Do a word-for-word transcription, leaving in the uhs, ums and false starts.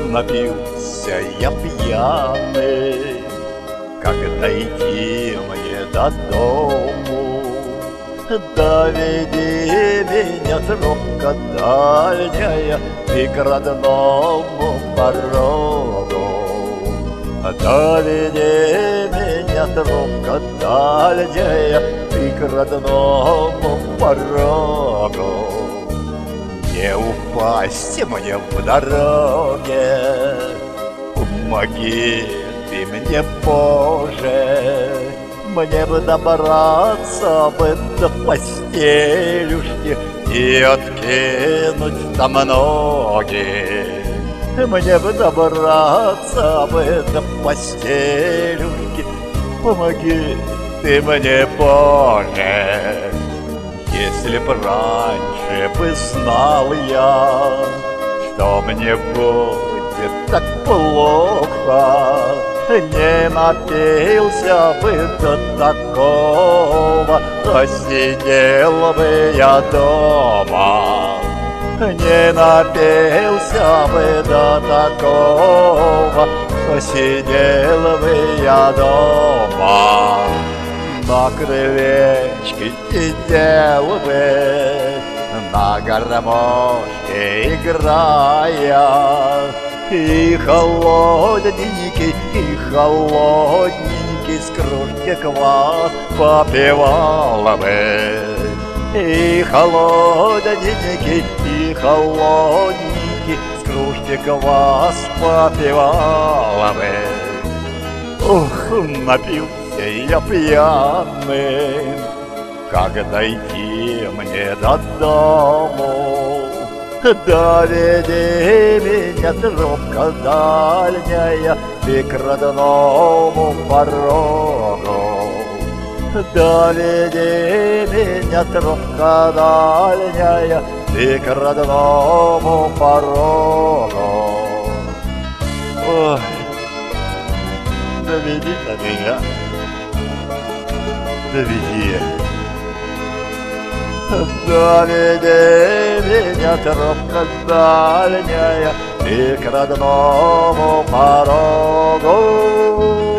напился я пьяный, как дойти мне до дому. Доведи меня, тропка дальняя, и к родному порогу. Доведи меня, тропка дальняя, и к родному порогу. Не упасть мне в дороге, помоги ты мне, Боже. Мне бы добраться бы до постелюшки и откинуть там ноги. Мне бы добраться бы до постелюшки, помоги ты мне, Боже. Если б раньше бы знал я, что мне будет так плохо, не напился бы до такого, а сидел бы я дома. Не напился бы до такого, а сидел бы я дома. На крылечке сидел бы, на гармошке играя, и холодненький, и холодненький с кружки квас попивал бы. И холодненький, и холодненький с кружки квас попивал бы. Ух, напился я пьяный, как дойти мне до дому. Доведи меня, тропка дальняя, и к родному порогу. Доведи меня, тропка дальняя, и к родному порогу. Ой, доведи до меня, доведи. Доведи меня, тропка дальняя, и к родному порогу.